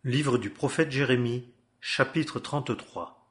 Livre du prophète Jérémie, chapitre 33.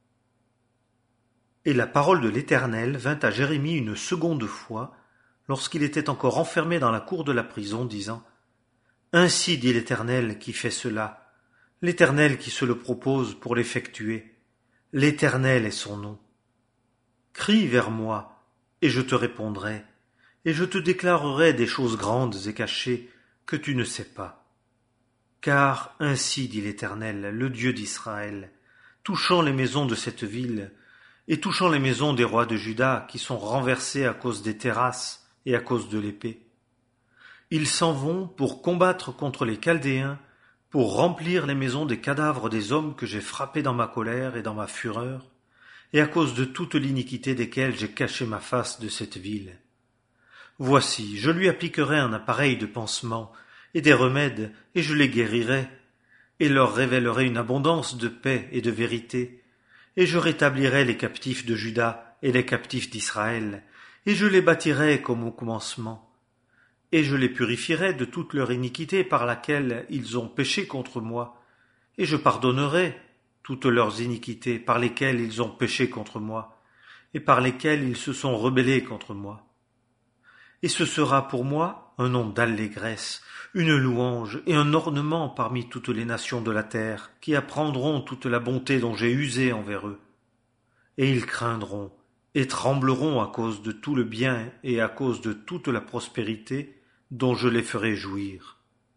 Et la parole de l'Éternel vint à Jérémie une seconde fois, lorsqu'il était encore enfermé dans la cour de la prison, disant : Ainsi dit l'Éternel qui fait cela, l'Éternel qui se le propose pour l'effectuer. L'Éternel est son nom. Crie vers moi, et je te répondrai, et je te déclarerai des choses grandes et cachées que tu ne sais pas. Car ainsi dit l'Éternel, le Dieu d'Israël, touchant les maisons de cette ville, et touchant les maisons des rois de Juda, qui sont renversés à cause des terrasses et à cause de l'épée. Ils s'en vont pour combattre contre les Chaldéens, pour remplir les maisons des cadavres des hommes que j'ai frappés dans ma colère et dans ma fureur, et à cause de toute l'iniquité desquels j'ai caché ma face de cette ville. Voici, je lui appliquerai un appareil de pansement, et des remèdes, et je les guérirai, et leur révélerai une abondance de paix et de vérité, et je rétablirai les captifs de Juda et les captifs d'Israël, et je les bâtirai comme au commencement, et je les purifierai de toute leur iniquité par laquelle ils ont péché contre moi, et je pardonnerai toutes leurs iniquités par lesquelles ils ont péché contre moi, et par lesquelles ils se sont rebellés contre moi. Et ce sera pour moi un nom d'allégresse, une louange et un ornement parmi toutes les nations de la terre, qui apprendront toute la bonté dont j'ai usé envers eux. Et ils craindront et trembleront à cause de tout le bien et à cause de toute la prospérité dont je les ferai jouir.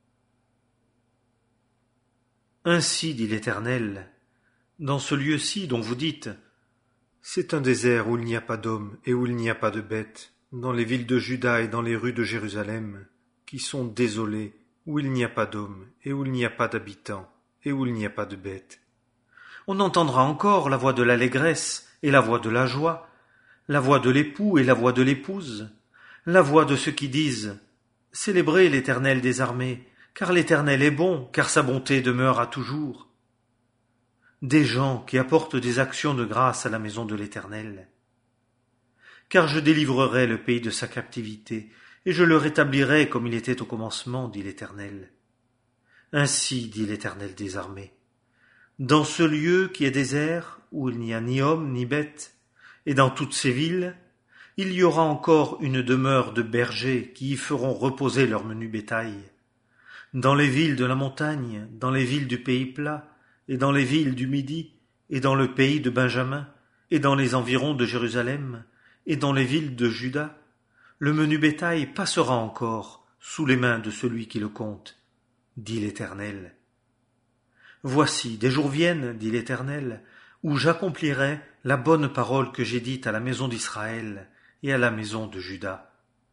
Ainsi dit l'Éternel, dans ce lieu-ci dont vous dites, c'est un désert où il n'y a pas d'homme et où il n'y a pas de bêtes, dans les villes de Juda et dans les rues de Jérusalem, qui sont désolées, où il n'y a pas d'hommes, et où il n'y a pas d'habitants, et où il n'y a pas de bêtes. On entendra encore la voix de l'allégresse et la voix de la joie, la voix de l'époux et la voix de l'épouse, la voix de ceux qui disent « Célébrez l'Éternel des armées, car l'Éternel est bon, car sa bonté demeure à toujours. » Des gens qui apportent des actions de grâce à la maison de l'Éternel. Car je délivrerai le pays de sa captivité, et je le rétablirai comme il était au commencement, dit l'Éternel. Ainsi dit l'Éternel des armées. Dans ce lieu qui est désert, où il n'y a ni homme ni bête, et dans toutes ces villes, il y aura encore une demeure de bergers qui y feront reposer leur menu bétail. Dans les villes de la montagne, dans les villes du pays plat, et dans les villes du Midi, et dans le pays de Benjamin, et dans les environs de Jérusalem, et dans les villes de Juda, le menu bétail passera encore sous les mains de celui qui le compte, dit l'Éternel. Voici, des jours viennent, dit l'Éternel, où j'accomplirai la bonne parole que j'ai dite à la maison d'Israël et à la maison de Juda.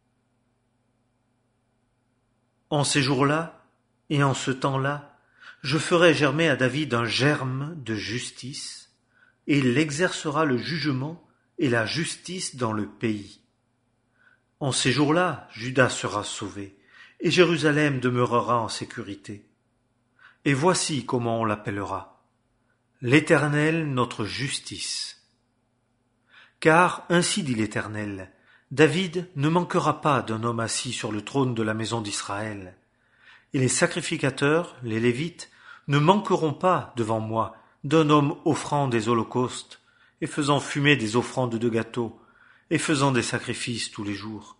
En ces jours-là, et en ce temps-là, je ferai germer à David un germe de justice, et il exercera le jugement et la justice dans le pays. En ces jours-là, Juda sera sauvé, et Jérusalem demeurera en sécurité. Et voici comment on l'appellera : l'Éternel notre justice. Car, ainsi dit l'Éternel, David ne manquera pas d'un homme assis sur le trône de la maison d'Israël, et les sacrificateurs, les Lévites, ne manqueront pas devant moi d'un homme offrant des holocaustes, et faisant fumer des offrandes de gâteaux, et faisant des sacrifices tous les jours.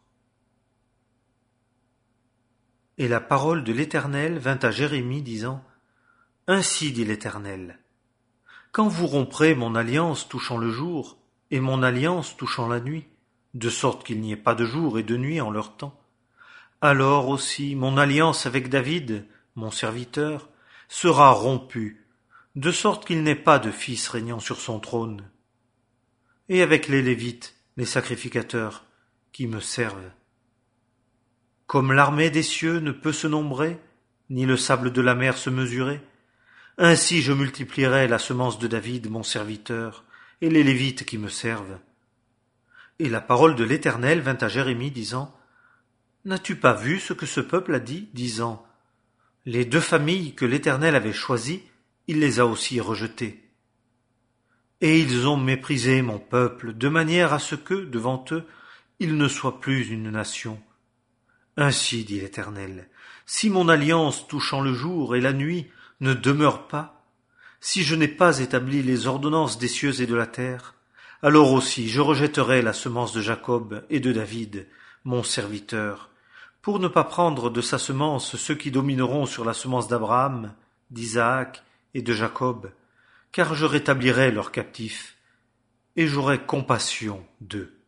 Et la parole de l'Éternel vint à Jérémie, disant : Ainsi dit l'Éternel, quand vous romprez mon alliance touchant le jour, et mon alliance touchant la nuit, de sorte qu'il n'y ait pas de jour et de nuit en leur temps, alors aussi mon alliance avec David, mon serviteur, sera rompue, de sorte qu'il n'ait pas de fils régnant sur son trône. Et avec les Lévites, les sacrificateurs, qui me servent. Comme l'armée des cieux ne peut se nombrer, ni le sable de la mer se mesurer, ainsi je multiplierai la semence de David, mon serviteur, et les Lévites qui me servent. Et la parole de l'Éternel vint à Jérémie, disant : N'as-tu pas vu ce que ce peuple a dit, disant : Les deux familles que l'Éternel avait choisies, il les a aussi rejetées. Et ils ont méprisé mon peuple, de manière à ce que, devant eux, il ne soit plus une nation. Ainsi dit l'Éternel, si mon alliance touchant le jour et la nuit ne demeure pas? Si je n'ai pas établi les ordonnances des cieux et de la terre, alors aussi je rejetterai la semence de Jacob et de David, mon serviteur, pour ne pas prendre de sa semence ceux qui domineront sur la semence d'Abraham, d'Isaac et de Jacob, car je rétablirai leurs captifs, et j'aurai compassion d'eux.